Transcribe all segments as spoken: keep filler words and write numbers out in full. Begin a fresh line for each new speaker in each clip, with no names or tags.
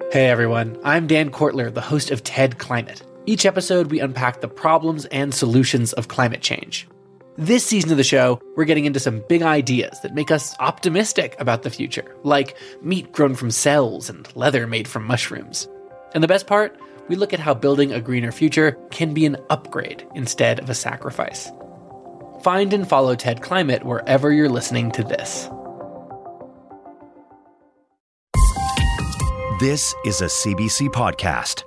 Hey everyone, I'm Dan Kortler, the host of TED Climate. Each episode, we unpack the problems and solutions of climate change. This season of the show, we're getting into some big ideas that make us optimistic about the future, like meat grown from cells and leather made from mushrooms. And the best part, we look at how building a greener future can be an upgrade instead of a sacrifice. Find and follow TED Climate wherever you're listening to this.
This is a C B C podcast.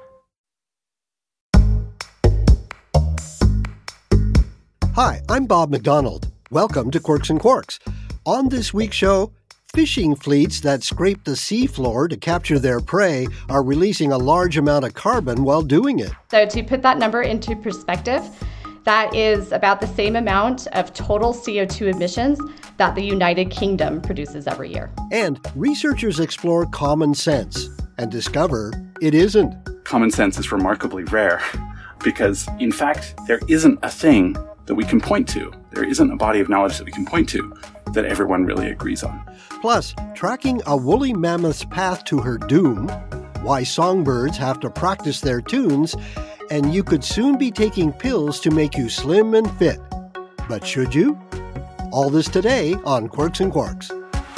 Hi, I'm Bob McDonald. Welcome to Quirks and Quarks. On this week's show, fishing fleets that scrape the seafloor to capture their prey are releasing a large amount of carbon while doing it.
So to put that number into perspective, that is about the same amount of total C O two emissions that the United Kingdom produces every year.
And researchers explore common sense and discover it isn't.
Common sense is remarkably rare because, in fact, there isn't a thing that we can point to. There isn't a body of knowledge that we can point to that everyone really agrees on.
Plus, tracking a woolly mammoth's path to her doom, why songbirds have to practice their tunes, and you could soon be taking pills to make you slim and fit. But should you? All this today on Quirks and Quarks.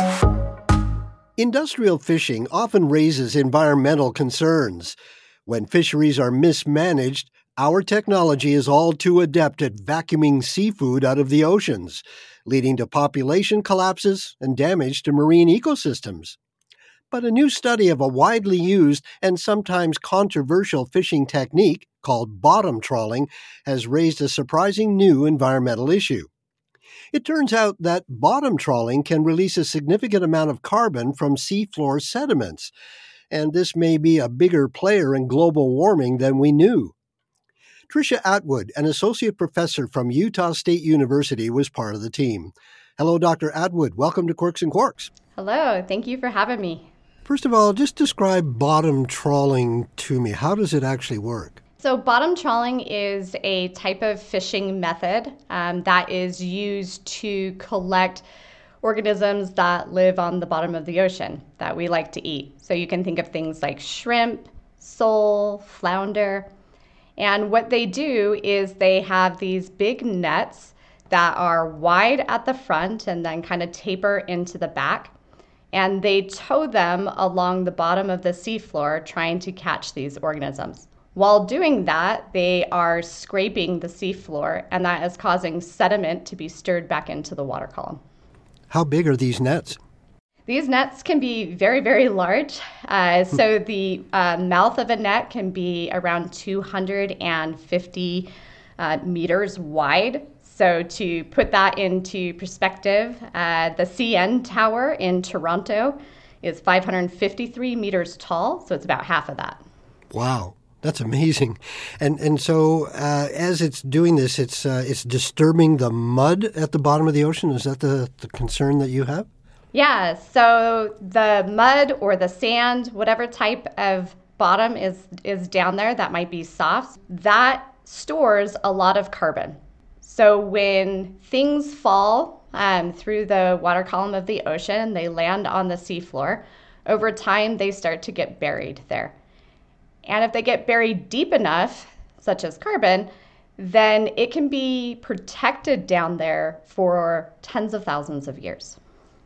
Industrial fishing often raises environmental concerns. When fisheries are mismanaged, our technology is all too adept at vacuuming seafood out of the oceans, leading to population collapses and damage to marine ecosystems. But a new study of a widely used and sometimes controversial fishing technique called bottom trawling has raised a surprising new environmental issue. It turns out that bottom trawling can release a significant amount of carbon from seafloor sediments, and this may be a bigger player in global warming than we knew. Tricia Atwood, an associate professor from Utah State University, was part of the team. Hello, Doctor Atwood. Welcome to Quirks and Quarks.
Hello. Thank you for having me.
First of all, just describe bottom trawling to me. How does it actually work?
So bottom trawling is a type of fishing method um, that is used to collect organisms that live on the bottom of the ocean that we like to eat. So you can think of things like shrimp, sole, flounder. And what they do is they have these big nets that are wide at the front and then kind of taper into the back. And they tow them along the bottom of the seafloor trying to catch these organisms. While doing that, they are scraping the seafloor, and that is causing sediment to be stirred back into the water column.
How big are these nets?
These nets can be very, very large. Uh, so the uh, mouth of a net can be around two hundred fifty uh, meters wide. So to put that into perspective, uh, the C N Tower in Toronto is five hundred fifty-three meters tall, so it's about half of that.
Wow. That's amazing. And and so uh, as it's doing this, it's uh, it's disturbing the mud at the bottom of the ocean. Is that the, the concern that you have?
Yeah, so the mud or the sand, whatever type of bottom is, is down there that might be soft, that stores a lot of carbon. So when things fall um, through the water column of the ocean, they land on the seafloor, over time they start to get buried there. And if they get buried deep enough, such as carbon, then it can be protected down there for tens of thousands of years.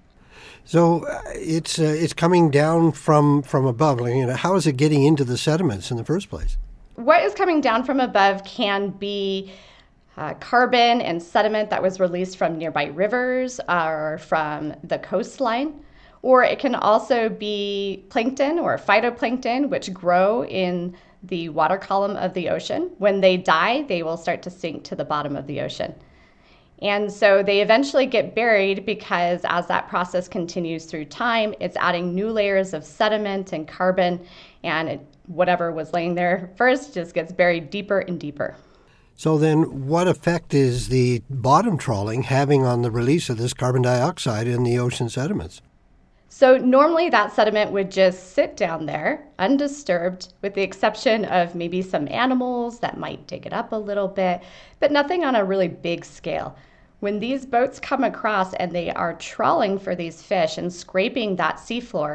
So uh, it's uh, it's coming down from, from above. You know, how is it getting into the sediments in the first place?
What is coming down from above can be uh, carbon and sediment that was released from nearby rivers or from the coastline. Or it can also be plankton or phytoplankton, which grow in the water column of the ocean. When they die, they will start to sink to the bottom of the ocean. And so they eventually get buried because as that process continues through time, it's adding new layers of sediment and carbon, and it, whatever was laying there first just gets buried deeper and deeper.
So then what effect is the bottom trawling having on the release of this carbon dioxide in the ocean sediments?
So normally that sediment would just sit down there undisturbed, with the exception of maybe some animals that might dig it up a little bit, but nothing on a really big scale. When these boats come across and they are trawling for these fish and scraping that seafloor,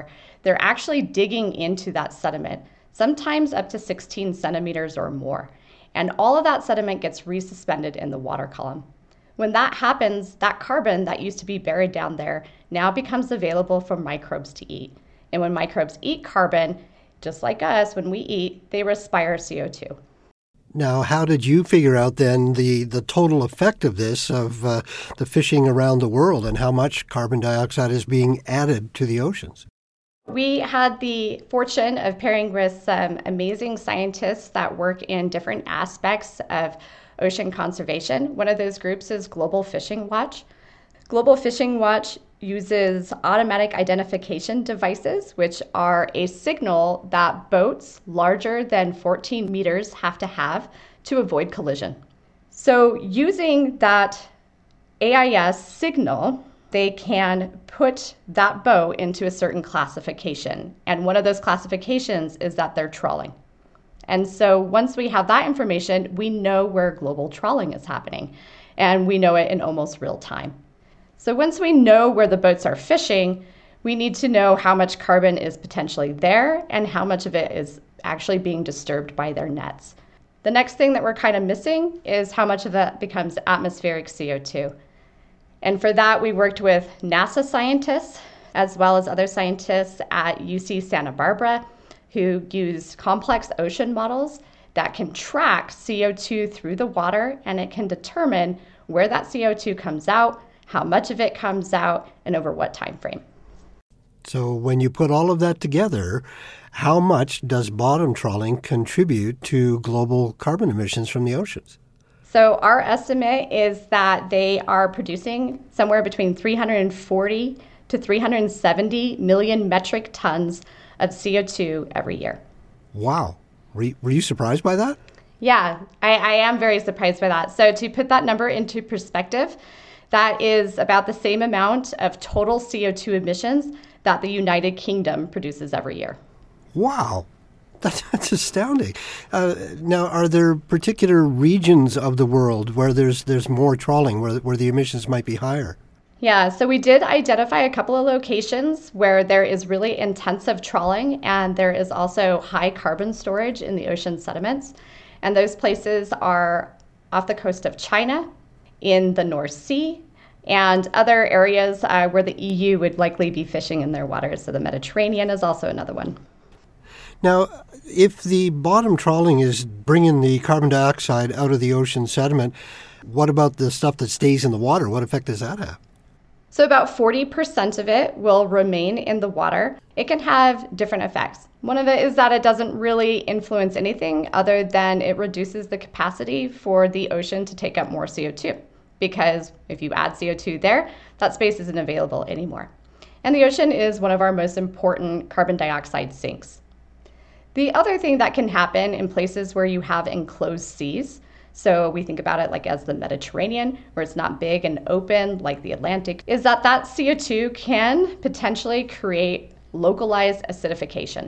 they're actually digging into that sediment, sometimes up to sixteen centimeters or more. And all of that sediment gets resuspended in the water column. When that happens, that carbon that used to be buried down there now becomes available for microbes to eat. And when microbes eat carbon, just like us, when we eat, they respire C O two.
Now, how did you figure out then the, the total effect of this, of uh, the fishing around the world, and how much carbon dioxide is being added to the oceans?
We had the fortune of pairing with some amazing scientists that work in different aspects of ocean conservation. One of those groups is Global Fishing Watch. Global Fishing Watch uses automatic identification devices, which are a signal that boats larger than fourteen meters have to have to avoid collision. So using that A I S signal, they can put that boat into a certain classification. And one of those classifications is that they're trawling. And so once we have that information, we know where global trawling is happening, and we know it in almost real time. So once we know where the boats are fishing, we need to know how much carbon is potentially there and how much of it is actually being disturbed by their nets. The next thing that we're kind of missing is how much of that becomes atmospheric C O two. And for that, we worked with NASA scientists as well as other scientists at U C Santa Barbara who use complex ocean models that can track C O two through the water, and it can determine where that C O two comes out, how much of it comes out, and over what time frame.
So when you put all of that together, how much does bottom trawling contribute to global carbon emissions from the oceans?
So our estimate is that they are producing somewhere between three hundred forty to three hundred seventy million metric tons of C O two every year.
Wow. Were you, were you surprised by that?
Yeah, I, I am very surprised by that. So to put that number into perspective, that is about the same amount of total C O two emissions that the United Kingdom produces every year.
Wow. That's, that's astounding. Uh, now, are there particular regions of the world where there's there's more trawling, where where the emissions might be higher?
Yeah, so we did identify a couple of locations where there is really intensive trawling, and there is also high carbon storage in the ocean sediments. And those places are off the coast of China, in the North Sea, and other areas uh, where the E U would likely be fishing in their waters. So the Mediterranean is also another one.
Now, if the bottom trawling is bringing the carbon dioxide out of the ocean sediment, what about the stuff that stays in the water? What effect does that have?
So about forty percent of it will remain in the water. It can have different effects. One of it is that it doesn't really influence anything other than it reduces the capacity for the ocean to take up more C O two. Because if you add C O two there, that space isn't available anymore. And the ocean is one of our most important carbon dioxide sinks. The other thing that can happen in places where you have enclosed seas, so we think about it like as the Mediterranean, where it's not big and open like the Atlantic, is that that C O two can potentially create localized acidification.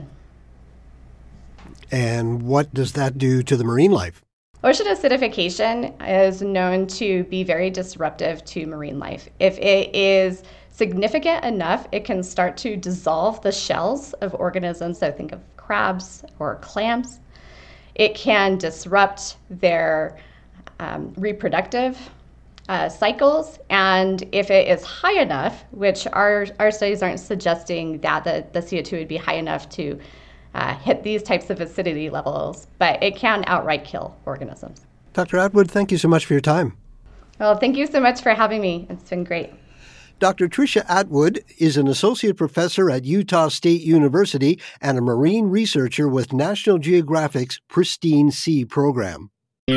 And what does that do to the marine life?
Ocean acidification is known to be very disruptive to marine life. If it is significant enough, it can start to dissolve the shells of organisms, so think of crabs or clams. It can disrupt their um, reproductive uh, cycles, and if it is high enough, which our, our studies aren't suggesting that the, the C O two would be high enough to uh, hit these types of acidity levels, but it can outright kill organisms.
Doctor Atwood, thank you so much for your time.
Well, thank you so much for having me. It's been great.
Doctor Tricia Atwood is an associate professor at Utah State University and a marine researcher with National Geographic's Pristine Sea program.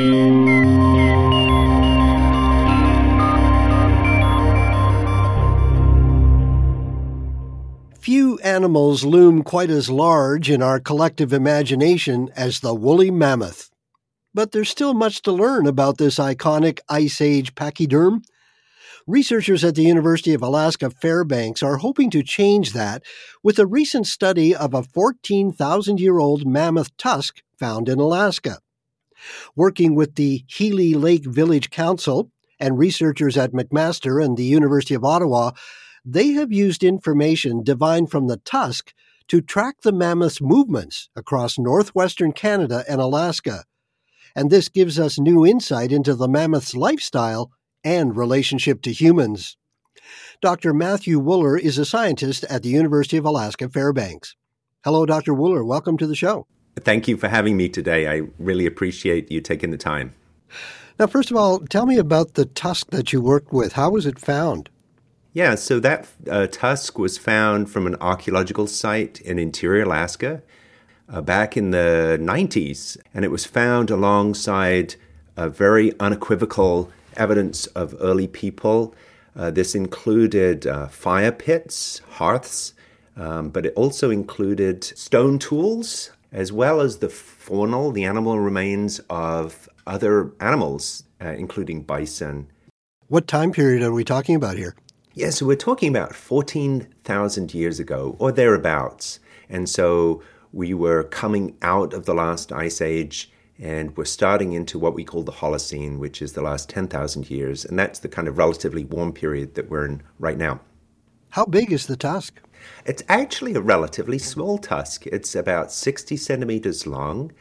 Few animals loom quite as large in our collective imagination as the woolly mammoth. But there's still much to learn about this iconic Ice Age pachyderm. Researchers at the University of Alaska Fairbanks are hoping to change that with a recent study of a fourteen thousand year old mammoth tusk found in Alaska. Working with the Healy Lake Village Council and researchers at McMaster and the University of Ottawa, they have used information divined from the tusk to track the mammoth's movements across northwestern Canada and Alaska. And this gives us new insight into the mammoth's lifestyle and relationship to humans. Doctor Matthew Wooler is a scientist at the University of Alaska Fairbanks. Hello, Doctor Wooler. Welcome to the show.
Thank you for having me today. I really appreciate you taking the time.
Now, first of all, tell me about the tusk that you worked with. How was it found?
Yeah, so that uh, tusk was found from an archaeological site in interior Alaska uh, back in the nineties, and it was found alongside a very unequivocal evidence of early people. Uh, this included uh, fire pits, hearths, um, but it also included stone tools, as well as the faunal, the animal remains of other animals, uh, including bison.
What time period are we talking about here?
Yeah, so we're talking about fourteen thousand years ago, or thereabouts. And so we were coming out of the last ice age, and we're starting into what we call the Holocene, which is the last ten thousand years. And that's the kind of relatively warm period that we're in right now.
How big is the tusk?
It's actually a relatively small tusk. It's about sixty centimeters long.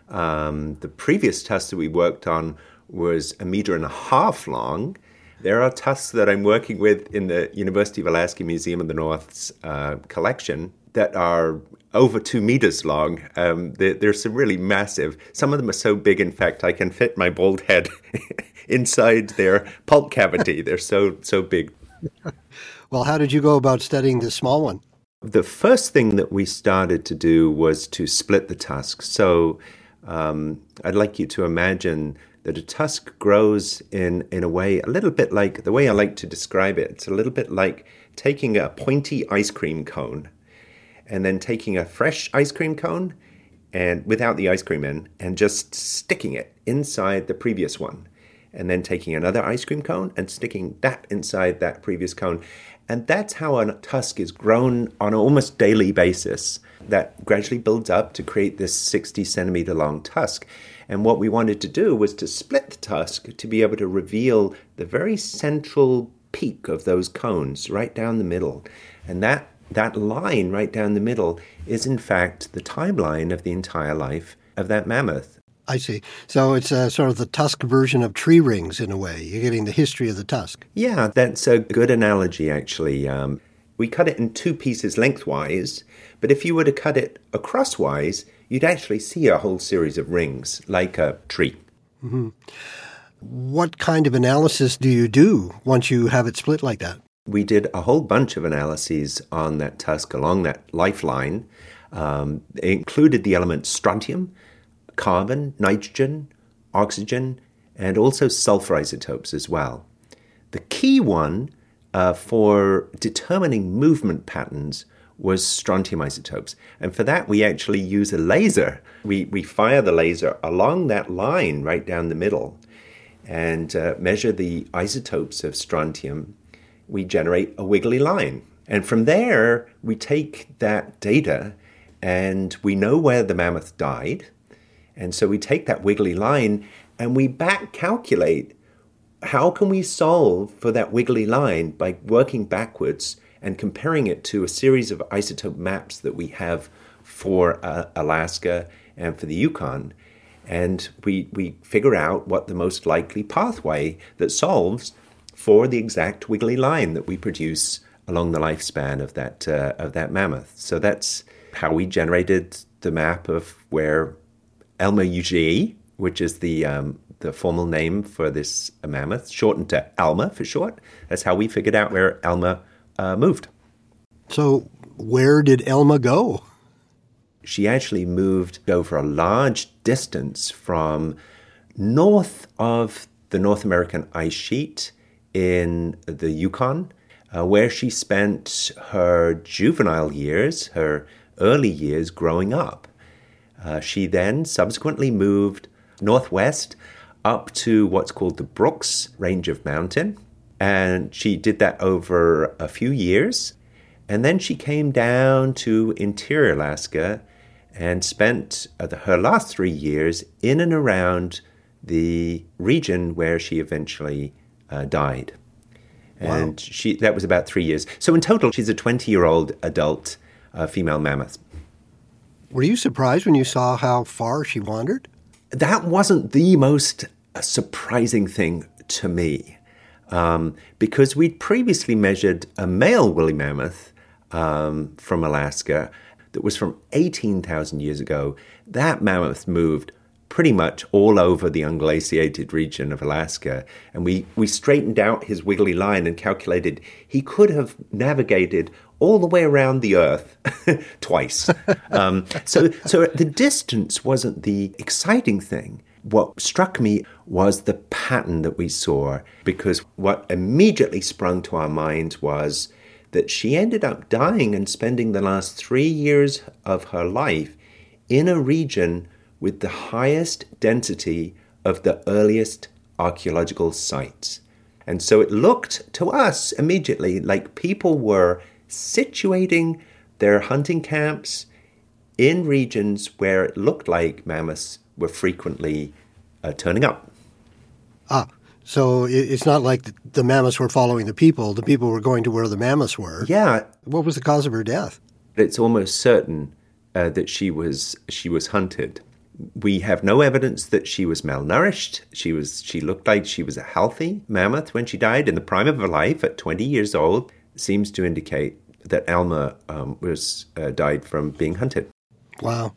Um, the previous tusk that we worked on was a meter and a half long. There are tusks that I'm working with in the University of Alaska Museum of the North's uh, collection that are over two meters long. Um, they're, they're some really massive. Some of them are so big, in fact, I can fit my bald head inside their pulp cavity. They're so, so big.
Well, how did you go about studying this small one?
The first thing that we started to do was to split the tusk. So um, I'd like you to imagine that a tusk grows in, in a way a little bit like, the way I like to describe it, it's a little bit like taking a pointy ice cream cone and then taking a fresh ice cream cone and without the ice cream in and just sticking it inside the previous one. And then taking another ice cream cone and sticking that inside that previous cone. And that's how a tusk is grown on an almost daily basis. That gradually builds up to create this sixty centimeter long tusk. And what we wanted to do was to split the tusk to be able to reveal the very central peak of those cones right down the middle. And that, that line right down the middle is in fact the timeline of the entire life of that mammoth.
I see. So it's uh, sort of the tusk version of tree rings in a way. You're getting the history of the tusk.
Yeah, that's a good analogy, actually. Um, we cut it in two pieces lengthwise, but if you were to cut it acrosswise, you'd actually see a whole series of rings, like a tree.
Mm-hmm. What kind of analysis do you do once you have it split like that?
We did a whole bunch of analyses on that tusk along that lifeline. Um, it included the elements strontium, carbon, nitrogen, oxygen, and also sulfur isotopes as well. The key one uh, for determining movement patterns was strontium isotopes. And for that, we actually use a laser. We, we fire the laser along that line right down the middle and uh, measure the isotopes of strontium. We generate a wiggly line. And from there, we take that data and we know where the mammoth died. And so we take that wiggly line and we back calculate how can we solve for that wiggly line by working backwards and comparing it to a series of isotope maps that we have for uh, Alaska and for the Yukon. And we, we figure out what the most likely pathway that solves for the exact wiggly line that we produce along the lifespan of that, uh, of that mammoth. So that's how we generated the map of where Elmer Ugei, which is the um, the formal name for this mammoth, shortened to Alma for short. That's how we figured out where Elma uh, moved.
So where did Elma go?
She actually moved over a large distance from north of the North American ice sheet in the Yukon, uh, where she spent her juvenile years, her early years growing up. Uh, she then subsequently moved northwest up to what's called the Brooks Range of Mountain. And she did that over a few years. And then she came down to interior Alaska and spent uh, the, her last three years in and around the region where she eventually uh, died. And wow. she that was about three years. So in total, she's a twenty-year-old adult uh, female mammoth.
Were you surprised when you saw how far she wandered?
That wasn't the most surprising thing to me, um, because we'd previously measured a male woolly mammoth um, from Alaska that was from eighteen thousand years ago. That mammoth moved pretty much all over the unglaciated region of Alaska. And we, we straightened out his wiggly line and calculated he could have navigated all the way around the Earth twice. um, so, so the distance wasn't the exciting thing. What struck me was the pattern that we saw, because what immediately sprung to our minds was that she ended up dying and spending the last three years of her life in a region with the highest density of the earliest archaeological sites. And so it looked to us immediately like people were situating their hunting camps in regions where it looked like mammoths were frequently uh, turning up.
Ah, so it's not like the mammoths were following the people. The people were going to where the mammoths were.
Yeah.
What was the cause of her death?
It's almost certain uh, that she was she was hunted. We have no evidence that she was malnourished. She was. She looked like she was a healthy mammoth when she died in the prime of her life at twenty years old. Seems to indicate that Alma um, was uh, died from being hunted.
Wow.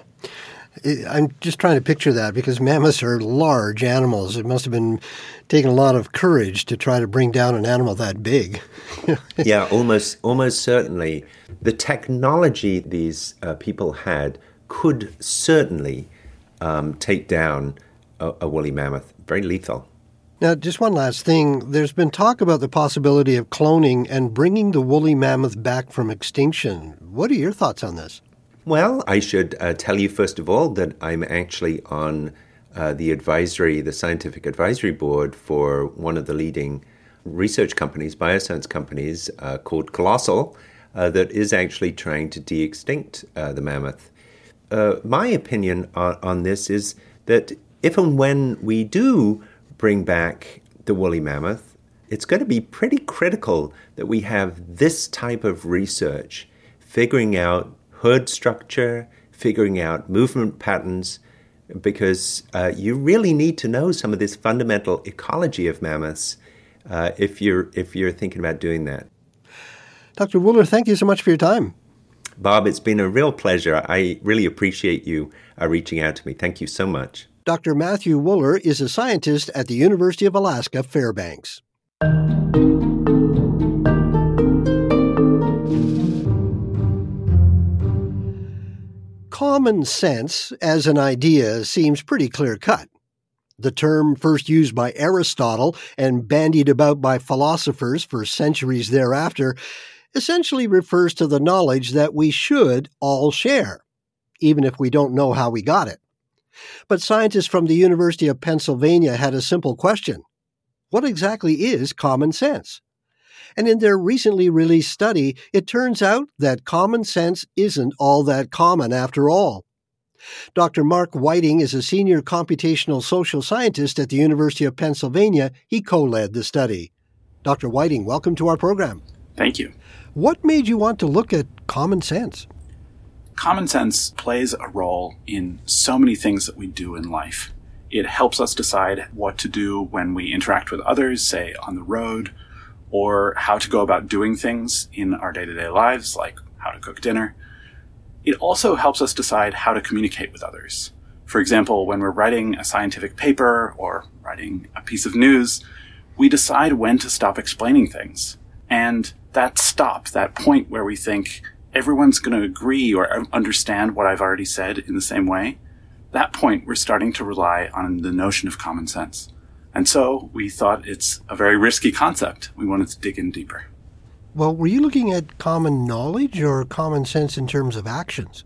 I'm just trying to picture that, because mammoths are large animals. It must have been taking a lot of courage to try to bring down an animal that big.
Yeah, almost almost certainly. The technology these uh, people had could certainly um, take down a, a woolly mammoth. Very lethal.
Now, just one last thing. There's been talk about the possibility of cloning and bringing the woolly mammoth back from extinction. What are your thoughts on this?
Well, I should uh, tell you, first of all, that I'm actually on uh, the advisory, the scientific advisory board for one of the leading research companies, bioscience companies, uh, called Colossal, uh, that is actually trying to de-extinct uh, the mammoth. Uh, my opinion on, on this is that if and when we do bring back the woolly mammoth, it's going to be pretty critical that we have this type of research, figuring out herd structure, figuring out movement patterns, because uh, you really need to know some of this fundamental ecology of mammoths uh, if you're if you're thinking about doing that.
Doctor Wooler, thank you so much for your time.
Bob, it's been a real pleasure. I really appreciate you uh, reaching out to me. Thank you so much.
Doctor Matthew Wooler is a scientist at the University of Alaska, Fairbanks. Common sense as an idea seems pretty clear-cut. The term, first used by Aristotle and bandied about by philosophers for centuries thereafter, essentially refers to the knowledge that we should all share, even if we don't know how we got it. But scientists from the University of Pennsylvania had a simple question. What exactly is common sense? And in their recently released study, it turns out that common sense isn't all that common after all. Doctor Mark Whiting is a senior computational social scientist at the University of Pennsylvania. He co-led the study. Doctor Whiting, welcome to our program.
Thank you.
What made you want to look at common sense?
Common sense plays a role in so many things that we do in life. It helps us decide what to do when we interact with others, say on the road, or how to go about doing things in our day-to-day lives, like how to cook dinner. It also helps us decide how to communicate with others. For example, when we're writing a scientific paper or writing a piece of news, we decide when to stop explaining things. And that stop, that point where we think everyone's going to agree or understand what I've already said in the same way, that point we're starting to rely on the notion of common sense. And so we thought it's a very risky concept. We wanted to dig in deeper.
Well, were you looking at common knowledge or common sense in terms of actions?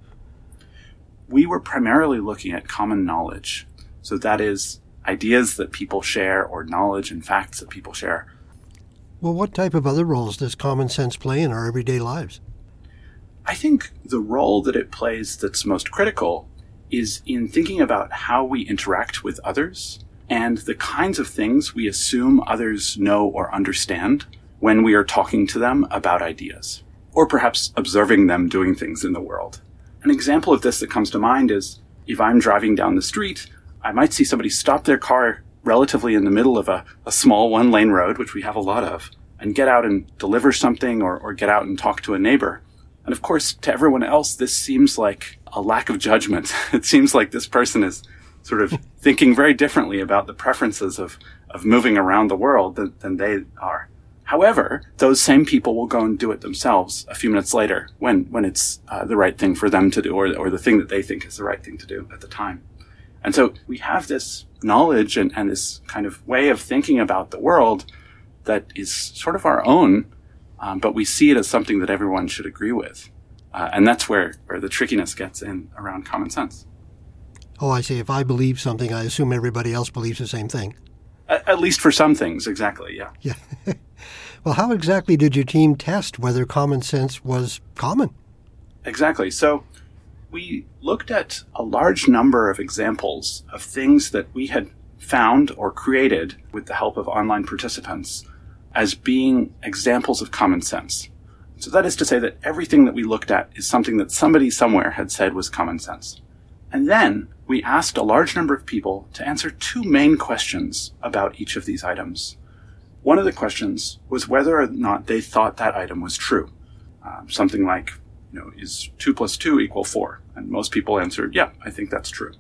We were primarily looking at common knowledge. So that is ideas that people share or knowledge and facts that people share.
Well, what type of other roles does common sense play in our everyday lives?
I think the role that it plays that's most critical is in thinking about how we interact with others and the kinds of things we assume others know or understand when we are talking to them about ideas, or perhaps observing them doing things in the world. An example of this that comes to mind is if I'm driving down the street, I might see somebody stop their car relatively in the middle of a, a small one-lane road, which we have a lot of, and get out and deliver something or, or get out and talk to a neighbor. And of course, to everyone else, this seems like a lack of judgment. It seems like this person is sort of thinking very differently about the preferences of, of moving around the world than, than they are. However, those same people will go and do it themselves a few minutes later when, when it's uh, the right thing for them to do, or, or the thing that they think is the right thing to do at the time. And so we have this knowledge and, and this kind of way of thinking about the world that is sort of our own, um, but we see it as something that everyone should agree with. Uh, and that's where, where the trickiness gets in around common sense.
Oh, I see. If I believe something, I assume everybody else believes the same thing.
At, at least for some things, exactly, yeah.
Yeah. Well, how exactly did your team test whether common sense was common?
Exactly. So we looked at a large number of examples of things that we had found or created with the help of online participants as being examples of common sense. So that is to say that everything that we looked at is something that somebody somewhere had said was common sense. And then we asked a large number of people to answer two main questions about each of these items. One of the questions was whether or not they thought that item was true. Um, something like, you know, is two plus two equal four? And most people answered, yeah, I think that's true.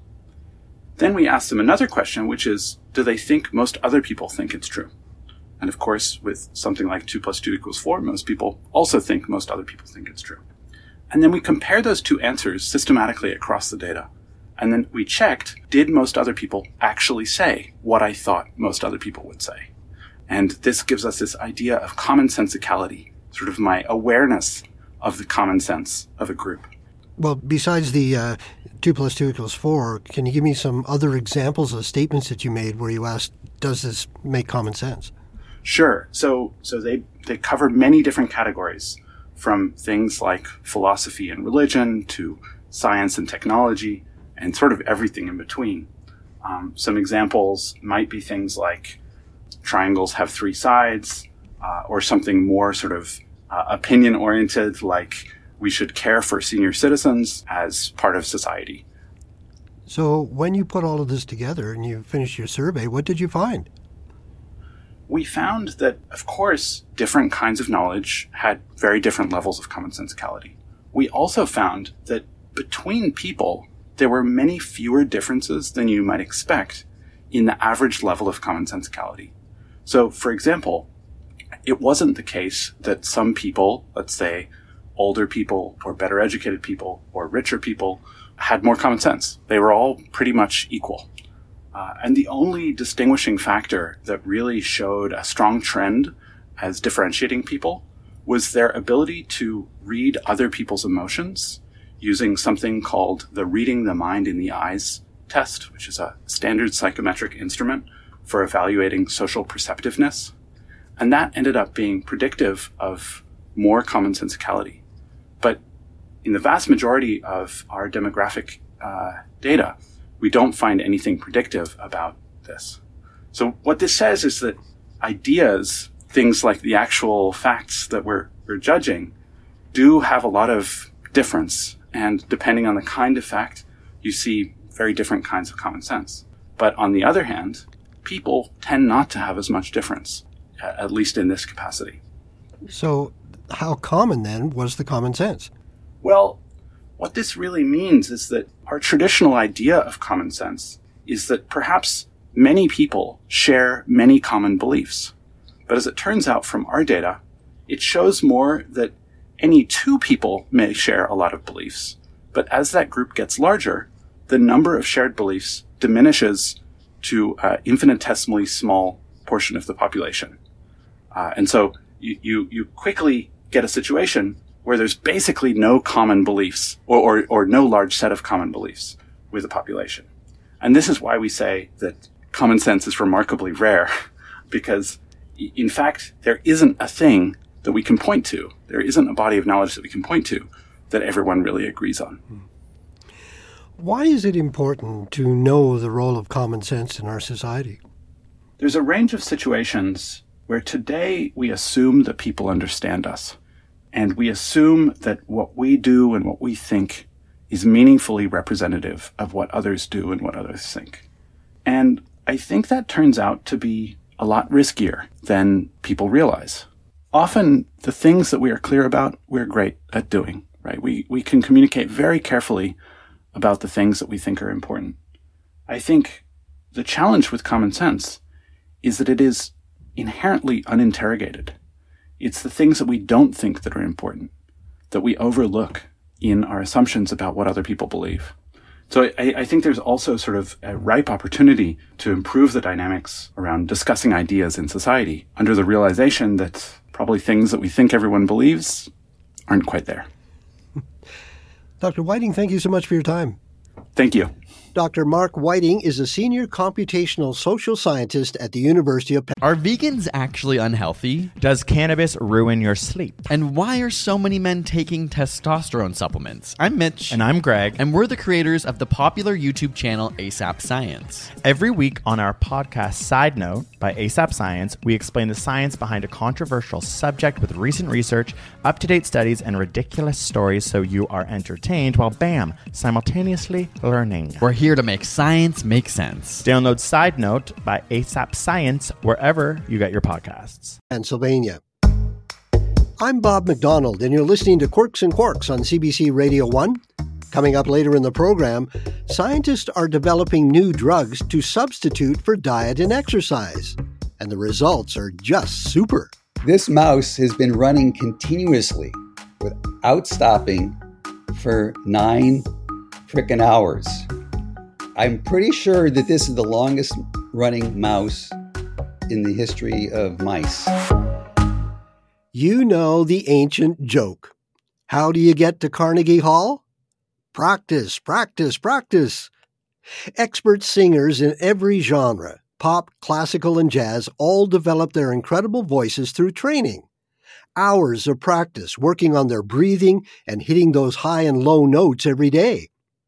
Then we asked them another question, which is, do they think most other people think it's true? And of course, with something like two plus two equals four, most people also think most other people think it's true. And then we compared those two answers systematically across the data. And then we checked, did most other people actually say what I thought most other people would say? And this gives us this idea of common sensicality, sort of my awareness of the common sense of a group.
Well, besides the uh, two plus two equals four, can you give me some other examples of statements that you made where you asked, does this make common sense?
Sure. So so they, they covered many different categories, from things like philosophy and religion to science and technology, and sort of everything in between. Um, some examples might be things like triangles have three sides, uh, or something more sort of uh, opinion-oriented, like we should care for senior citizens as part of society.
So when you put all of this together and you finished your survey, what did you find?
We found that, of course, different kinds of knowledge had very different levels of common sensicality. We also found that between people, there were many fewer differences than you might expect in the average level of common sensicality. So, for example, it wasn't the case that some people, let's say older people or better educated people or richer people, had more common sense. They were all pretty much equal. Uh, and the only distinguishing factor that really showed a strong trend as differentiating people was their ability to read other people's emotions using something called the reading the mind in the eyes test, which is a standard psychometric instrument for evaluating social perceptiveness. And that ended up being predictive of more common sensicality. But in the vast majority of our demographic uh, data, we don't find anything predictive about this. So what this says is that ideas, things like the actual facts that we're, we're judging, do have a lot of difference. And depending on the kind of fact, you see very different kinds of common sense. But on the other hand, people tend not to have as much difference, at least in this capacity.
So how common then was the common sense?
Well, what this really means is that our traditional idea of common sense is that perhaps many people share many common beliefs. But as it turns out from our data, it shows more that any two people may share a lot of beliefs. But as that group gets larger, the number of shared beliefs diminishes to an infinitesimally small portion of the population. Uh, and so you, you, you quickly get a situation where there's basically no common beliefs or, or, or no large set of common beliefs with the population. And this is why we say that common sense is remarkably rare, because in fact, there isn't a thing that we can point to. There isn't a body of knowledge that we can point to that everyone really agrees on.
Why is it important to know the role of common sense in our society?
There's a range of situations where today we assume that people understand us. And we assume that what we do and what we think is meaningfully representative of what others do and what others think. And I think that turns out to be a lot riskier than people realize. Often, the things that we are clear about, we're great at doing, right? We, we can communicate very carefully about the things that we think are important. I think the challenge with common sense is that it is inherently uninterrogated. It's the things that we don't think that are important, that we overlook in our assumptions about what other people believe. So I, I think there's also sort of a ripe opportunity to improve the dynamics around discussing ideas in society under the realization that probably things that we think everyone believes aren't quite there.
Doctor Whiting, thank you so much for your time.
Thank you.
Doctor Mark Whiting is a senior computational social scientist at the University of Pennsylvania.
Are vegans actually unhealthy?
Does cannabis ruin your sleep?
And why are so many men taking testosterone supplements? I'm Mitch.
And I'm Greg.
And we're the creators of the popular YouTube channel ASAP Science.
Every week on our podcast Side Note by ASAP Science, we explain the science behind a controversial subject with recent research, up-to-date studies, and ridiculous stories so you are entertained while, bam, simultaneously learning.
We're here to make science make sense.
Download Side Note by ASAP Science wherever you get your podcasts.
Pennsylvania. I'm Bob McDonald, and you're listening to Quirks and Quarks on C B C Radio one. Coming up later in the program, scientists are developing new drugs to substitute for diet and exercise. And the results are just super.
This mouse has been running continuously without stopping for nine frickin' hours. I'm pretty sure that this is the longest running mouse in the history of mice.
You know the ancient joke. How do you get to Carnegie Hall? Practice, practice, practice. Expert singers in every genre, pop, classical, and jazz, all develop their incredible voices through training. Hours of practice working on their breathing and hitting those high and low notes every day.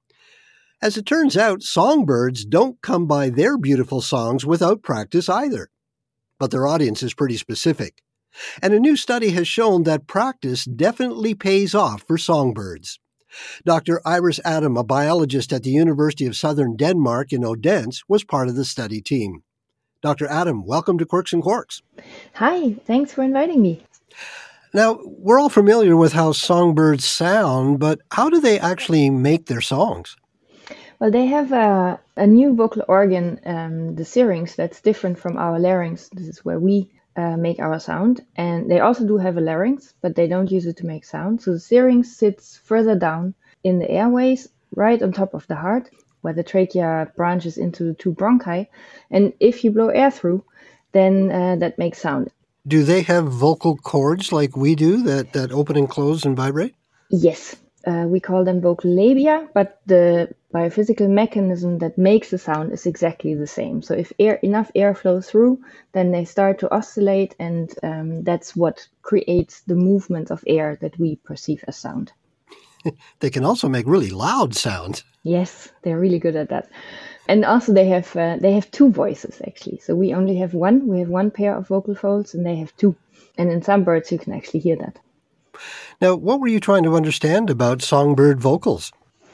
As it turns out, songbirds don't come by their beautiful songs without practice either. But their audience is pretty specific. And a new study has shown that practice definitely pays off for songbirds. Doctor Iris Adam, a biologist at the University of Southern Denmark in Odense, was part of the study team. Doctor Adam, welcome to Quirks and Quarks.
Hi, thanks for inviting me.
Now, we're all familiar with how songbirds sound, but how do they actually make their songs?
Well, they have a, a new vocal organ, um, the syrinx, that's different from our larynx. This is where we uh, make our sound. And they also do have a larynx, but they don't use it to make sound. So the syrinx sits further down in the airways, right on top of the heart, where the trachea branches into the two bronchi. And if you blow air through, then uh, that makes sound.
Do they have vocal cords like we do that, that open and close and vibrate?
Yes. Uh, we call them vocal labia, but the biophysical mechanism that makes the sound is exactly the same. So if air, enough air flows through, then they start to oscillate, and um, that's what creates the movement of air that we perceive as sound.
They can also make really loud sounds.
Yes, they're really good at that. And also they have uh, they have two voices, actually. So we only have one. We have one pair of vocal folds, and they have two. And in some birds, you can actually hear that.
Now, what were you trying to understand about songbird vocals?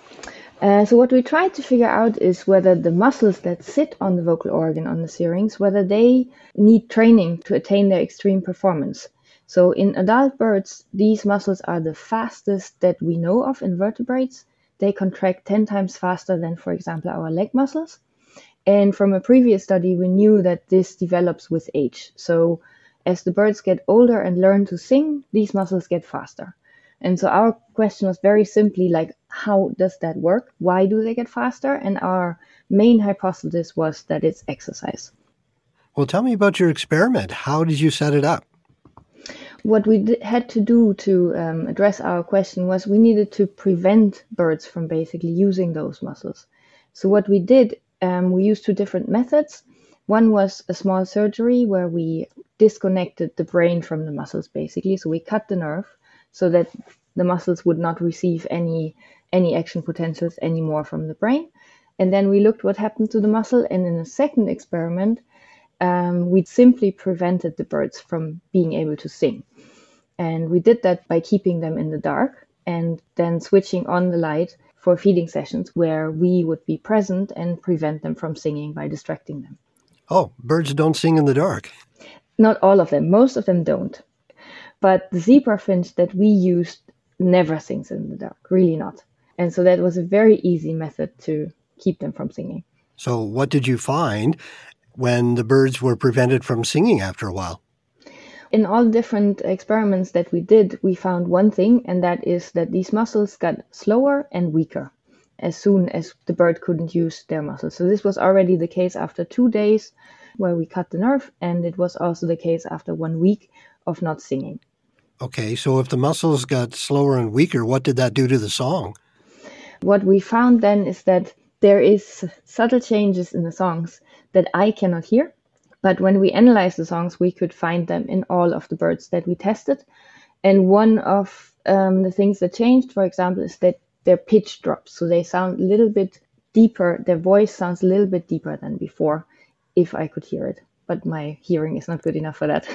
Uh, so what we tried to figure out is whether the muscles that sit on the vocal organ, on the syrinx, whether they need training to attain their extreme performance. So in adult birds, these muscles are the fastest that we know of in vertebrates. They contract ten times faster than, for example, our leg muscles. And from a previous study, we knew that this develops with age. So as the birds get older and learn to sing, these muscles get faster. And so our question was very simply like, how does that work? Why do they get faster? And our main hypothesis was that it's exercise.
Well, tell me about your experiment. How did you set it up?
What we d- had to do to um, address our question was we needed to prevent birds from basically using those muscles. So what we did, um, we used two different methods. One was a small surgery where we disconnected the brain from the muscles, basically. So we cut the nerve so that the muscles would not receive any any action potentials anymore from the brain. And then we looked what happened to the muscle. And in a second experiment, um, we simply prevented the birds from being able to sing. And we did that by keeping them in the dark and then switching on the light for feeding sessions where we would be present and prevent them from singing by distracting them.
Oh, birds don't sing in the dark.
Not all of them. Most of them don't. But the zebra finch that we used never sings in the dark, really not. And so that was a very easy method to keep them from singing.
So what did you find when the birds were prevented from singing after a while?
In all different experiments that we did, we found one thing, and that is that these muscles got slower and weaker as soon as the bird couldn't use their muscles. So this was already the case after two days where we cut the nerve, and it was also the case after one week of not singing.
Okay, so if the muscles got slower and weaker, what did that do to the song?
What we found then is that there is subtle changes in the songs that I cannot hear. But when we analyzed the songs, we could find them in all of the birds that we tested. And one of um, the things that changed, for example, is that their pitch drops. So they sound a little bit deeper. Their voice sounds a little bit deeper than before, if I could hear it. But my hearing is not good enough for that.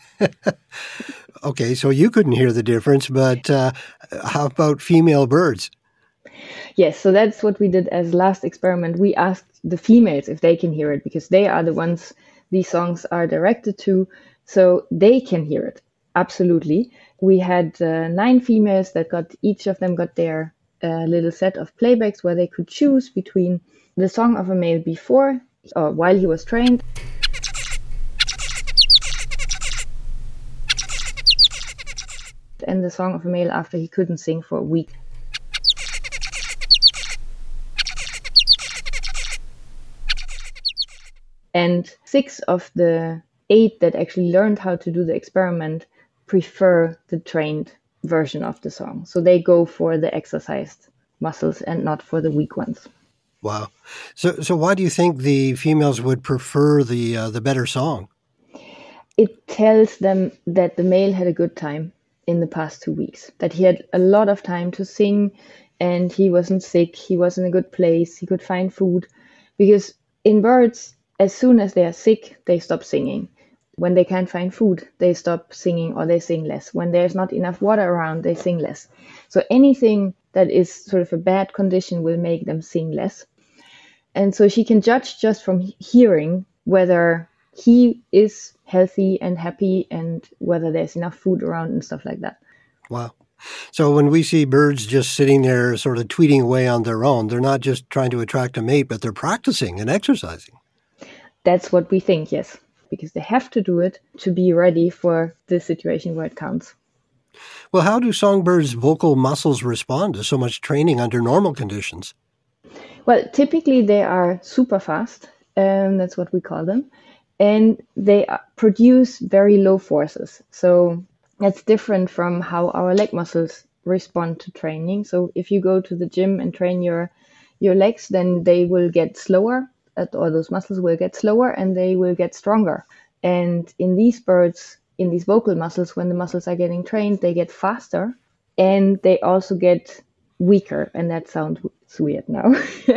Okay, so you couldn't hear the difference, but uh, how about female birds?
Yes, so that's what we did as last experiment. We asked the females if they can hear it, because they are the ones these songs are directed to, so they can hear it. Absolutely. We had uh, nine females that got, each of them got their uh, little set of playbacks where they could choose between the song of a male before or while he was trained, and the song of a male after he couldn't sing for a week. And six of the eight that actually learned how to do the experiment prefer the trained version of the song. So they go for the exercised muscles and not for the weak ones.
Wow. So so why do you think the females would prefer the uh, the better song?
It tells them that the male had a good time in the past two weeks, that he had a lot of time to sing and he wasn't sick, he was in a good place, he could find food. Because in birds, as soon as they are sick, they stop singing. When they can't find food, they stop singing or they sing less. When there's not enough water around, they sing less. So anything that is sort of a bad condition will make them sing less. And so she can judge just from hearing whether he is healthy and happy and whether there's enough food around and stuff like that.
Wow. So when we see birds just sitting there sort of tweeting away on their own, they're not just trying to attract a mate, but they're practicing and exercising.
That's what we think, yes, because they have to do it to be ready for the situation where it counts.
Well, how do songbirds' vocal muscles respond to so much training under normal conditions?
Well, typically they are super fast, and that's what we call them, and they produce very low forces. So that's different from how our leg muscles respond to training. So if you go to the gym and train your your legs, then they will get slower, or those muscles will get slower and they will get stronger. And in these birds, in these vocal muscles, when the muscles are getting trained, they get faster and they also get weaker. And that sounds weird now.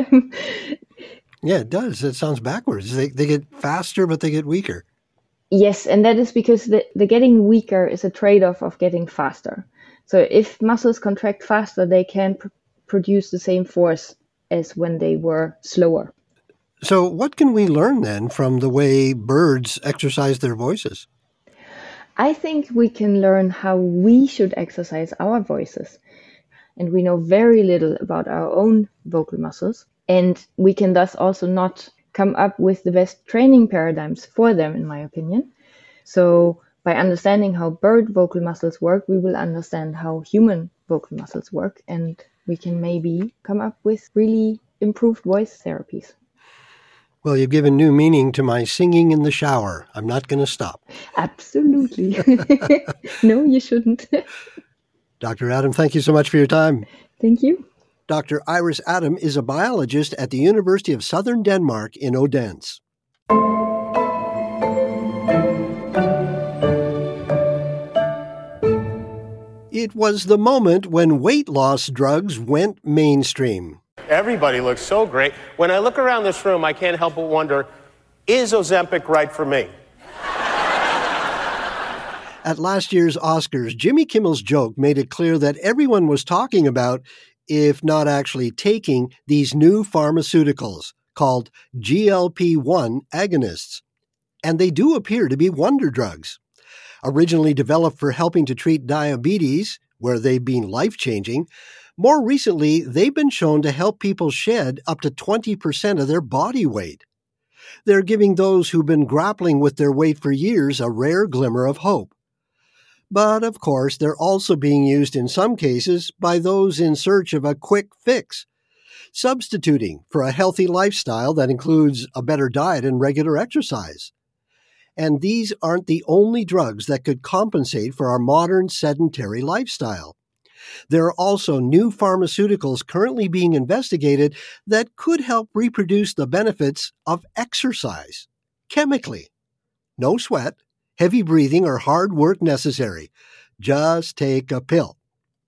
Yeah, it does. It sounds backwards. They they get faster, but they get weaker.
Yes, and that is because the, the getting weaker is a trade-off of getting faster. So if muscles contract faster, they can pr- produce the same force as when they were slower.
So what can we learn then from the way birds exercise their voices?
I think we can learn how we should exercise our voices. And we know very little about our own vocal muscles. And we can thus also not come up with the best training paradigms for them, in my opinion. So by understanding how bird vocal muscles work, we will understand how human vocal muscles work. And we can maybe come up with really improved voice therapies.
Well, you've given new meaning to my singing in the shower. I'm not going to stop.
Absolutely. No, you shouldn't.
Doctor Adam, thank you so much for your time.
Thank you.
Doctor Iris Adam is a biologist at the University of Southern Denmark in Odense. It was the moment when weight loss drugs went mainstream.
Everybody looks so great. When I look around this room, I can't help but wonder, is Ozempic right for me?
At last year's Oscars, Jimmy Kimmel's joke made it clear that everyone was talking about, if not actually taking, these new pharmaceuticals called G L P one agonists. And they do appear to be wonder drugs. Originally developed for helping to treat diabetes, where they've been life-changing, more recently, they've been shown to help people shed up to twenty percent of their body weight. They're giving those who've been grappling with their weight for years a rare glimmer of hope. But, of course, they're also being used in some cases by those in search of a quick fix, substituting for a healthy lifestyle that includes a better diet and regular exercise. And these aren't the only drugs that could compensate for our modern sedentary lifestyle. There are also new pharmaceuticals currently being investigated that could help reproduce the benefits of exercise, chemically. No sweat, heavy breathing, or hard work necessary. Just take a pill.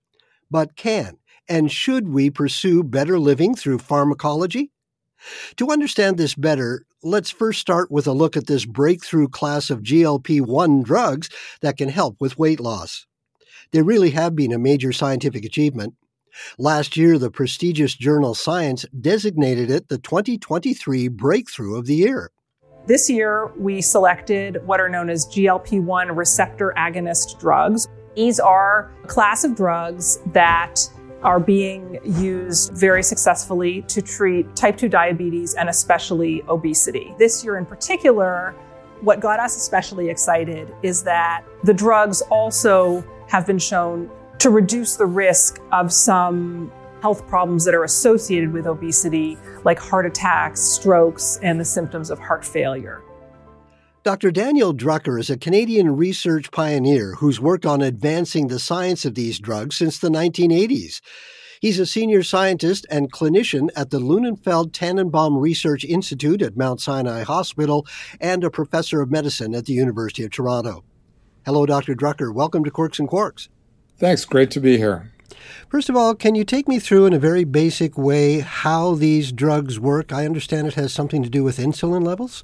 But can and should we pursue better living through pharmacology? To understand this better, let's first start with a look at this breakthrough class of G L P one drugs that can help with weight loss. They really have been a major scientific achievement. Last year, the prestigious journal Science designated it the twenty twenty-three Breakthrough of the Year.
This year, we selected what are known as G L P one receptor agonist drugs. These are a class of drugs that are being used very successfully to treat type two diabetes and especially obesity. This year in particular, what got us especially excited is that the drugs also have been shown to reduce the risk of some health problems that are associated with obesity, like heart attacks, strokes, and the symptoms of heart failure.
Doctor Daniel Drucker is a Canadian research pioneer who's worked on advancing the science of these drugs since the nineteen eighties. He's a senior scientist and clinician at the Lunenfeld Tannenbaum Research Institute at Mount Sinai Hospital and a professor of medicine at the University of Toronto. Hello, Doctor Drucker. Welcome to Quirks and Quarks.
Thanks. Great to be here.
First of all, can you take me through in a very basic way how these drugs work? I understand it has something to do with insulin levels.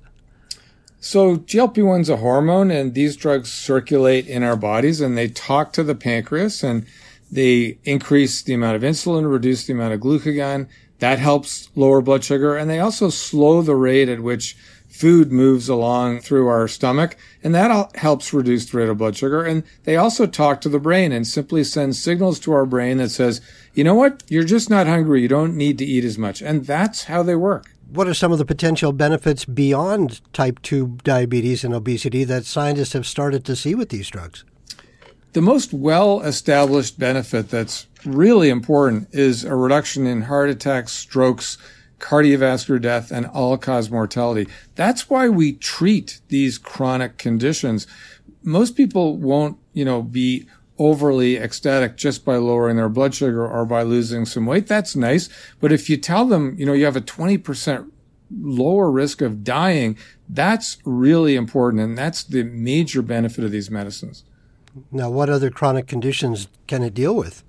So G L P one is a hormone, and these drugs circulate in our bodies, and they talk to the pancreas, and they increase the amount of insulin, reduce the amount of glucagon. That helps lower blood sugar, and they also slow the rate at which food moves along through our stomach, and that helps reduce the rate of blood sugar. And they also talk to the brain and simply send signals to our brain that says, you know what, you're just not hungry, you don't need to eat as much. And that's how they work.
What are some of the potential benefits beyond type two diabetes and obesity that scientists have started to see with these drugs?
The most well-established benefit that's really important is a reduction in heart attacks, strokes, cardiovascular death, and all-cause mortality. That's why we treat these chronic conditions. Most people won't, you know, be overly ecstatic just by lowering their blood sugar or by losing some weight. That's nice. But if you tell them, you know, you have a twenty percent lower risk of dying, that's really important. And that's the major benefit of these medicines.
Now, what other chronic conditions can it deal with?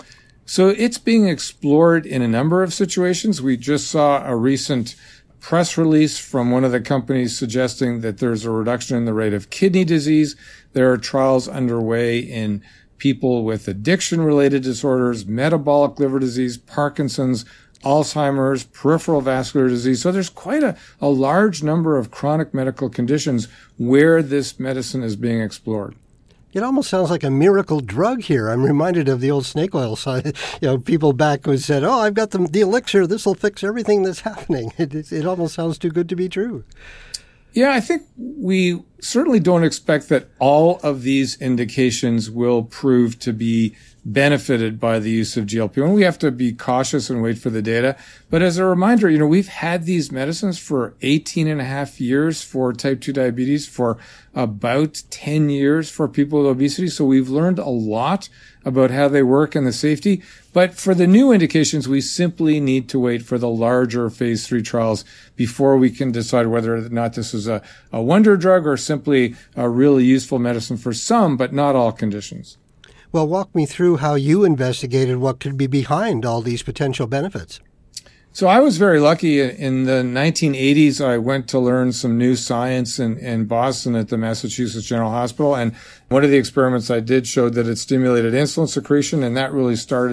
So it's being explored in a number of situations. We just saw a recent press release from one of the companies suggesting that there's a reduction in the rate of kidney disease. There are trials underway in people with addiction-related disorders, metabolic liver disease, Parkinson's, Alzheimer's, peripheral vascular disease. So there's quite a, a large number of chronic medical conditions where this medicine is being explored.
It almost sounds like a miracle drug here. I'm reminded of the old snake oil side. You know, people back who said, oh, I've got the, the elixir. This will fix everything that's happening. It, it, it almost sounds too good to be true.
Yeah, I think we certainly don't expect that all of these indications will prove to be benefited by the use of G L P one. We have to be cautious and wait for the data. But as a reminder, you know, we've had these medicines for eighteen and a half years for type two diabetes, for about ten years for people with obesity. So we've learned a lot about how they work and the safety. But for the new indications, we simply need to wait for the larger phase three trials before we can decide whether or not this is a, a wonder drug or simply a really useful medicine for some, but not all conditions.
Well, walk me through how you investigated what could be behind all these potential benefits.
So I was very lucky. In the nineteen eighties, I went to learn some new science in, in Boston at the Massachusetts General Hospital. And one of the experiments I did showed that it stimulated insulin secretion, and that really started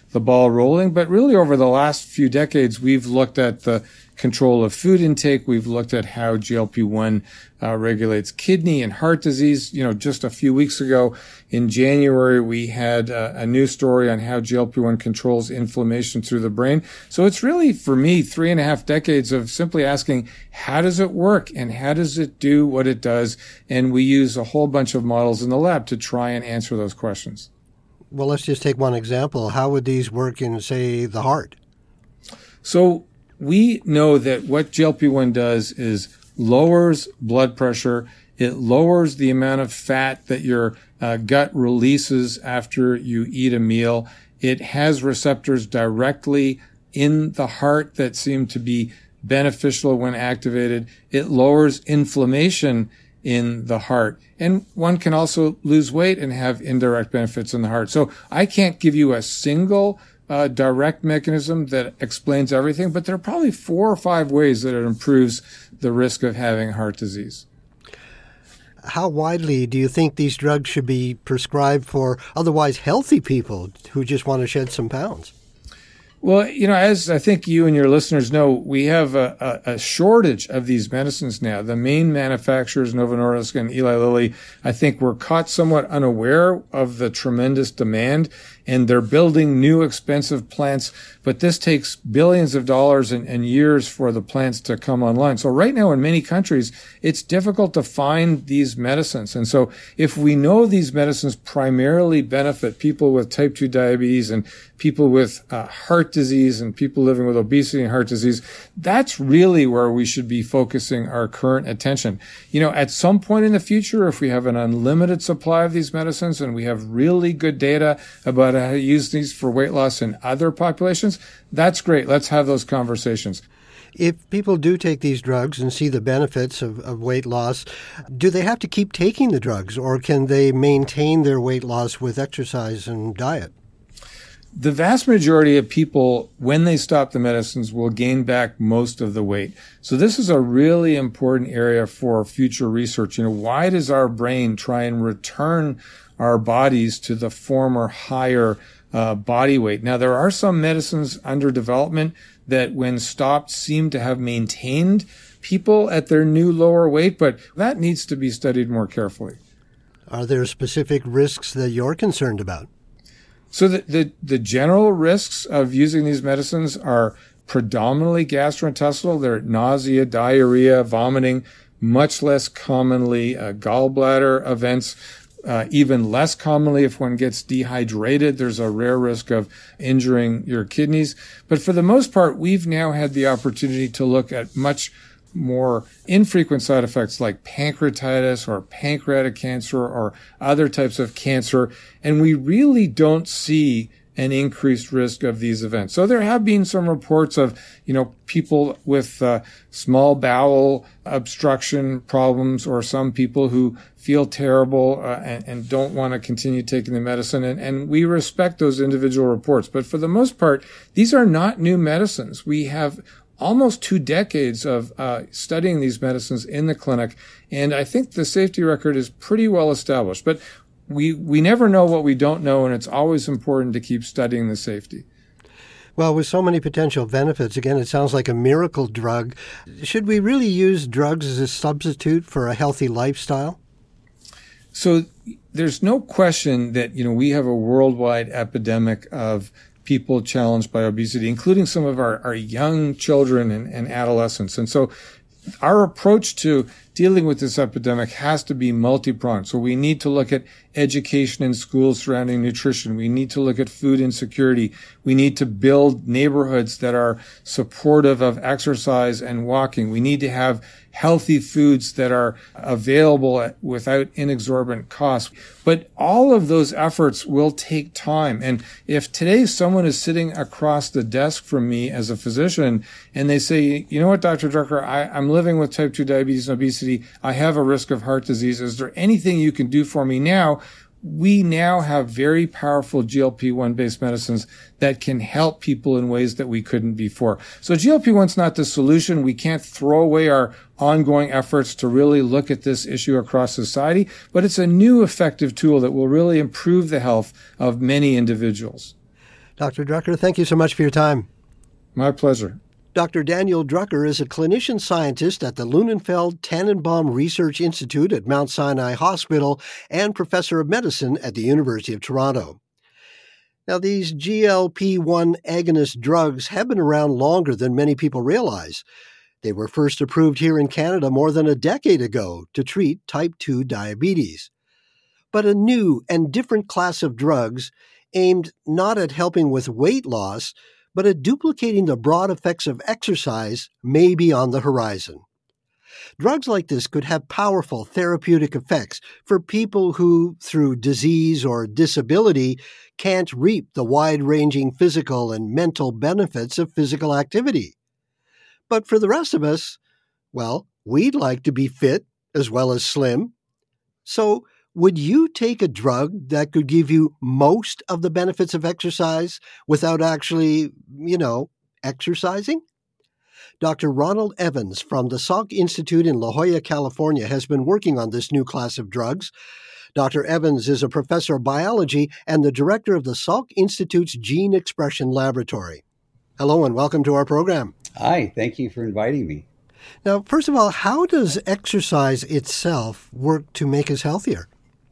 the ball rolling. But really over the last few decades, we've looked at the control of food intake. We've looked at how G L P one uh, regulates kidney and heart disease. You know, just a few weeks ago in January, we had uh, a new story on how G L P one controls inflammation through the brain. So it's really, for me, three and a half decades of simply asking, how does it work and how does it do what it does? And we use a whole bunch of models in the lab to try and answer those questions.
Well, let's just take one example. How would these work in, say, the heart?
So we know that what G L P one does is lowers blood pressure. It lowers the amount of fat that your uh, gut releases after you eat a meal. It has receptors directly in the heart that seem to be beneficial when activated. It lowers inflammation in the heart. And one can also lose weight and have indirect benefits in the heart. So I can't give you a single uh, direct mechanism that explains everything, but there are probably four or five ways that it improves the risk of having heart disease.
How widely do you think these drugs should be prescribed for otherwise healthy people who just want to shed some pounds?
Well, you know, as I think you and your listeners know, we have a, a, a shortage of these medicines now. The main manufacturers, Novo Nordisk and Eli Lilly, I think were caught somewhat unaware of the tremendous demand, and they're building new expensive plants, but this takes billions of dollars and, and years for the plants to come online. So right now in many countries, it's difficult to find these medicines. And so if we know these medicines primarily benefit people with type two diabetes and people with uh, heart disease and people living with obesity and heart disease, that's really where we should be focusing our current attention. You know, at some point in the future, if we have an unlimited supply of these medicines and we have really good data about how to use these for weight loss in other populations, that's great. Let's have those conversations.
If people do take these drugs and see the benefits of, of weight loss, do they have to keep taking the drugs, or can they maintain their weight loss with exercise and diet?
The vast majority of people, when they stop the medicines, will gain back most of the weight. So this is a really important area for future research. You know, why does our brain try and return our bodies to the former higher uh, body weight? Now, there are some medicines under development that, when stopped, seem to have maintained people at their new lower weight, but that needs to be studied more carefully.
Are there specific risks that you're concerned about?
So the, the, the general risks of using these medicines are predominantly gastrointestinal. They're nausea, diarrhea, vomiting, much less commonly uh, gallbladder events. Uh, even less commonly, if one gets dehydrated, there's a rare risk of injuring your kidneys. But for the most part, we've now had the opportunity to look at much more infrequent side effects like pancreatitis or pancreatic cancer or other types of cancer, and we really don't see an increased risk of these events. So there have been some reports of, you know, people with uh, small bowel obstruction problems, or some people who feel terrible uh, and, and don't want to continue taking the medicine. And, and we respect those individual reports. But for the most part, these are not new medicines. We have almost two decades of uh, studying these medicines in the clinic, and I think the safety record is pretty well established. But we we never know what we don't know, and it's always important to keep studying the safety.
Well, with so many potential benefits, again, it sounds like a miracle drug. Should we really use drugs as a substitute for a healthy lifestyle?
So there's no question that, you know, we have a worldwide epidemic of people challenged by obesity, including some of our, our young children and, and adolescents. And so our approach to dealing with this epidemic has to be multi-pronged. So we need to look at education in schools surrounding nutrition. We need to look at food insecurity. We need to build neighborhoods that are supportive of exercise and walking. We need to have healthy foods that are available at, without inexorbitant costs. But all of those efforts will take time. And if today someone is sitting across the desk from me as a physician and they say, you know what, Doctor Drucker, I, I'm living with type two diabetes and obesity. I have a risk of heart disease. Is there anything you can do for me now? We now have very powerful G L P one based medicines that can help people in ways that we couldn't before. So G L P one's not the solution. We can't throw away our ongoing efforts to really look at this issue across society, but it's a new effective tool that will really improve the health of many individuals.
Doctor Drucker, thank you so much for your time.
My pleasure.
Doctor Daniel Drucker is a clinician scientist at the Lunenfeld Tannenbaum Research Institute at Mount Sinai Hospital and professor of medicine at the University of Toronto. Now, these G L P one agonist drugs have been around longer than many people realize. They were first approved here in Canada more than a decade ago to treat type two diabetes. But a new and different class of drugs aimed not at helping with weight loss, but at duplicating the broad effects of exercise may be on the horizon. Drugs like this could have powerful therapeutic effects for people who, through disease or disability, can't reap the wide-ranging physical and mental benefits of physical activity. But for the rest of us, well, we'd like to be fit as well as slim. So, would you take a drug that could give you most of the benefits of exercise without actually, you know, exercising? Doctor Ronald Evans from the Salk Institute in La Jolla, California, has been working on this new class of drugs. Doctor Evans is a professor of biology and the director of the Salk Institute's Gene Expression Laboratory. Hello and welcome to our program.
Hi, thank you for inviting me.
Now, first of all, how does exercise itself work to make us healthier?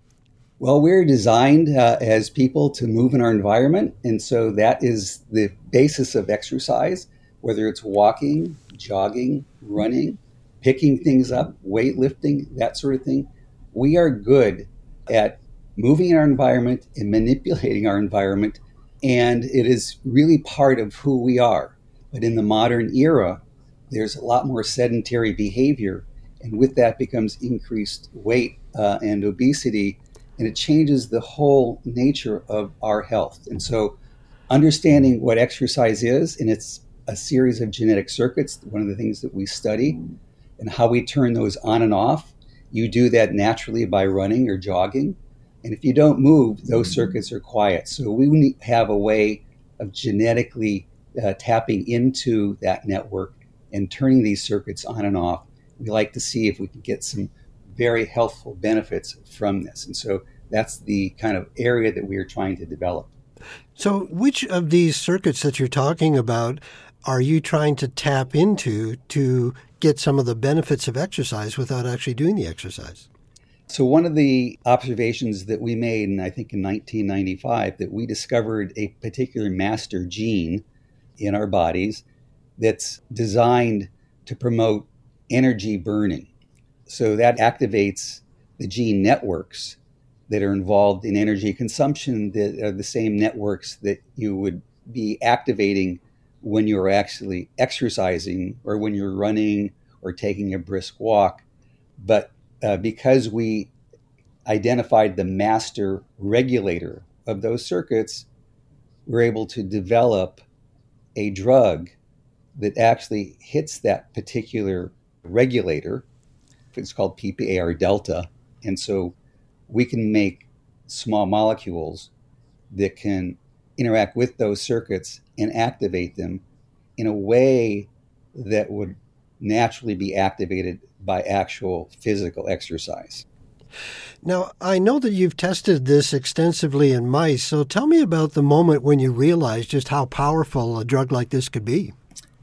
Well, we're designed uh, as people to move in our environment, and so that is the basis of exercise, whether it's walking, jogging, running, picking things up, weightlifting, that sort of thing. We are good at moving in our environment and manipulating our environment, and it is really part of who we are. But in the modern era, there's a lot more sedentary behavior, and with that becomes increased weight uh, and obesity, and it changes the whole nature of our health. And so understanding what exercise is, and it's a series of genetic circuits, one of the things that we study, and how we turn those on and off. You do that naturally by running or jogging. And if you don't move, those circuits are quiet. So we have a way of genetically uh, tapping into that network and turning these circuits on and off. We like to see if we can get some very healthful benefits from this. And so that's the kind of area that we are trying to develop.
So which of these circuits that you're talking about are you trying to tap into to get some of the benefits of exercise without actually doing the exercise?
So one of the observations that we made, and I think in nineteen ninety-five, that we discovered a particular master gene in our bodies that's designed to promote energy burning. So that activates the gene networks that are involved in energy consumption that are the same networks that you would be activating when you're actually exercising or when you're running or taking a brisk walk. But uh, because we identified the master regulator of those circuits, we're able to develop a drug that actually hits that particular regulator. It's called P P A R delta. And so we can make small molecules that can interact with those circuits and activate them in a way that would naturally be activated by actual physical exercise.
Now, I know that you've tested this extensively in mice, so tell me about the moment when you realized just how powerful a drug like this could be.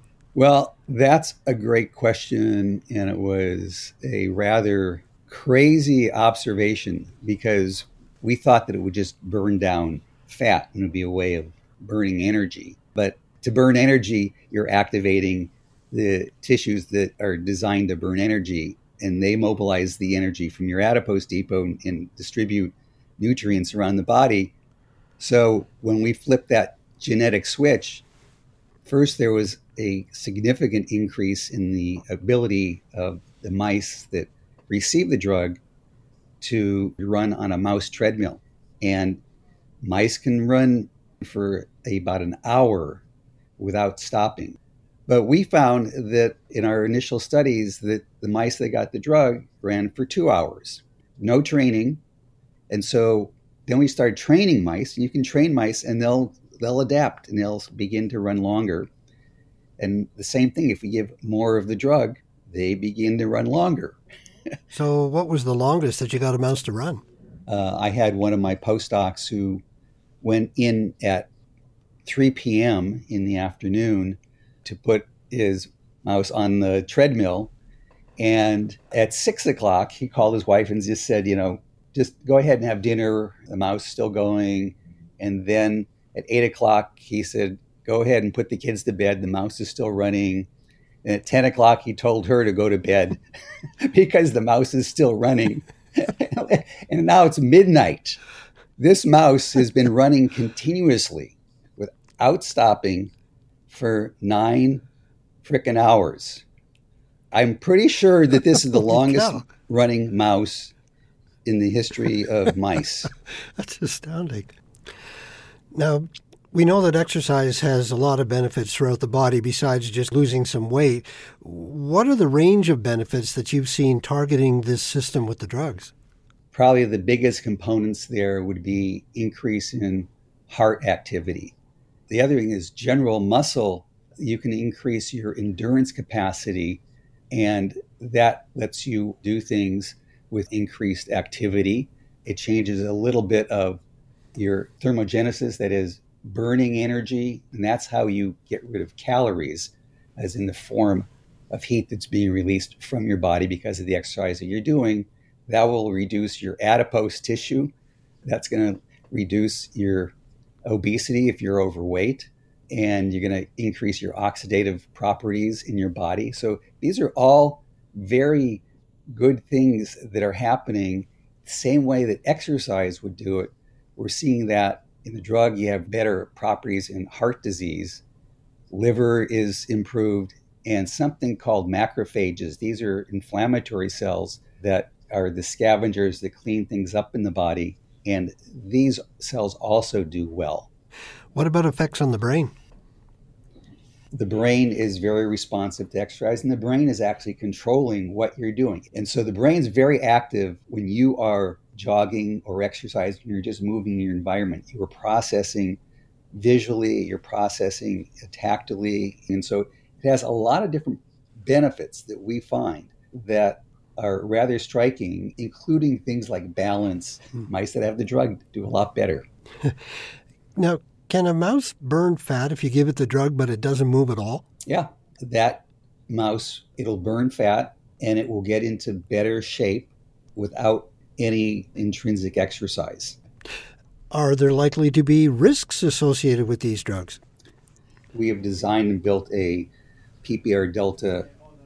Well, that's a great question, and it was a rather crazy observation because we thought that it would just burn down fat and it would be a way of burning energy. But to burn energy, you're activating the tissues that are designed to burn energy, and they mobilize the energy from your adipose depot and, and distribute nutrients around the body. So when we flipped that genetic switch, first there was a significant increase in the ability of the mice that receive the drug to run on a mouse treadmill. And mice can run for about an hour without stopping. But we found that in our initial studies that the mice that got the drug ran for two hours, no training. And so then we started training mice, and you can train mice and they'll they'll adapt and they'll begin to run longer. And the same thing, if we give more of the drug, they begin to run longer.
So what was the longest that you got a mouse to run?
Uh, I had one of my postdocs who went in at three p.m. in the afternoon to put his mouse on the treadmill. And at six o'clock, he called his wife and just said, you know, just go ahead and have dinner. The mouse is still going. And then at eight o'clock, he said, go ahead and put the kids to bed. The mouse is still running. And at ten o'clock, he told her to go to bed because the mouse is still running. And now it's midnight. This mouse has been running continuously without stopping for nine frickin' hours. I'm pretty sure that this is the longest running mouse in the history of mice.
That's astounding. Now, we know that exercise has a lot of benefits throughout the body besides just losing some weight. What are the range of benefits that you've seen targeting this system with the drugs?
Probably the biggest components there would be increase in heart activity. The other thing is general muscle. You can increase your endurance capacity, and that lets you do things with increased activity. It changes a little bit of your thermogenesis, that is burning energy, and that's how you get rid of calories, as in the form of heat that's being released from your body because of the exercise that you're doing. That will reduce your adipose tissue. That's going to reduce your obesity if you're overweight, and you're going to increase your oxidative properties in your body. So these are all very good things that are happening the same way that exercise would do it. We're seeing that in the drug. You have better properties in heart disease, liver is improved, and something called macrophages. These are inflammatory cells that are the scavengers that clean things up in the body, and these cells also do well.
What about effects on the brain?
The brain is very responsive to exercise, and the brain is actually controlling what you're doing. And so the brain's very active when you are jogging or exercising. You're just moving your environment. You are processing visually, you're processing tactily. And so it has a lot of different benefits that we find that are rather striking, including things like balance. Hmm. Mice that have the drug do a lot better.
Now, can a mouse burn fat if you give it the drug, but it doesn't move at all?
Yeah, that mouse, it'll burn fat and it will get into better shape without any intrinsic exercise.
Are there likely to be risks associated with these drugs?
We have designed and built a P P R delta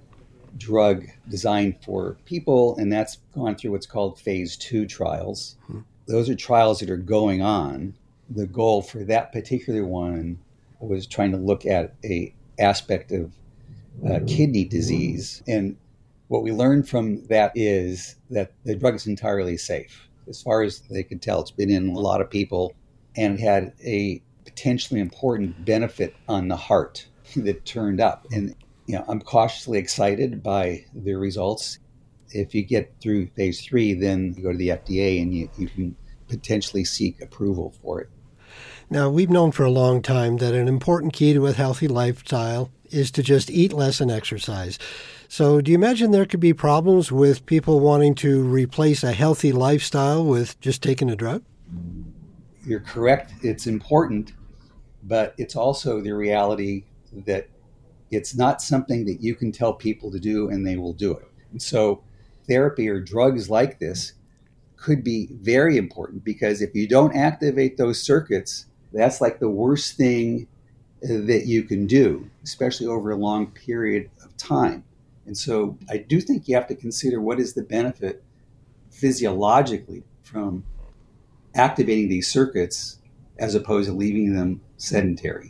drug designed for people, and that's gone through what's called phase two trials. Hmm. Those are trials that are going on. The goal for that particular one was trying to look at a aspect of uh, kidney disease. And what we learned from that is that the drug is entirely safe. As far as they could tell, it's been in a lot of people and had a potentially important benefit on the heart that turned up. And you know, I'm cautiously excited by the results. If you get through phase three, then you go to the F D A and you, you can potentially seek approval for it.
Now, we've known for a long time that an important key to a healthy lifestyle is to just eat less and exercise. So do you imagine there could be problems with people wanting to replace a healthy lifestyle with just taking a drug?
You're correct. It's important, but it's also the reality that it's not something that you can tell people to do and they will do it. And so therapy or drugs like this could be very important, because if you don't activate those circuits, that's like the worst thing that you can do, especially over a long period of time. And so I do think you have to consider what is the benefit physiologically from activating these circuits as opposed to leaving them sedentary.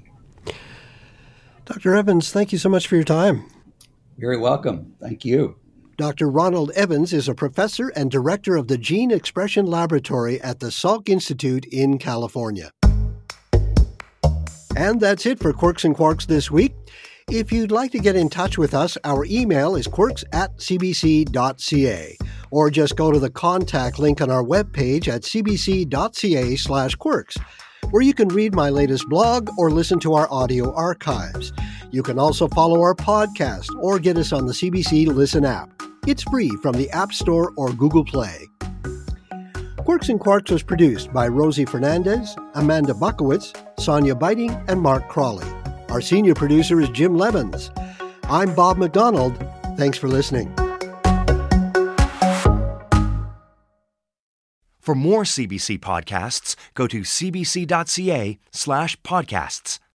Doctor Evans, thank you so much for your time.
You're welcome. Thank you.
Doctor Ronald Evans is a professor and director of the Gene Expression Laboratory at the Salk Institute in California. And that's it for Quirks and Quarks this week. If you'd like to get in touch with us, our email is quirks at c b c dot c a, or just go to the contact link on our webpage at c b c dot c a slash quirks, where you can read my latest blog or listen to our audio archives. You can also follow our podcast or get us on the C B C Listen app. It's free from the App Store or Google Play. Quirks and Quarks was produced by Rosie Fernandez, Amanda Buckowitz, Sonia Biting, and Mark Crawley. Our senior producer is Jim Levins. I'm Bob McDonald. Thanks for listening.
For more C B C podcasts, go to cbc.ca slash podcasts.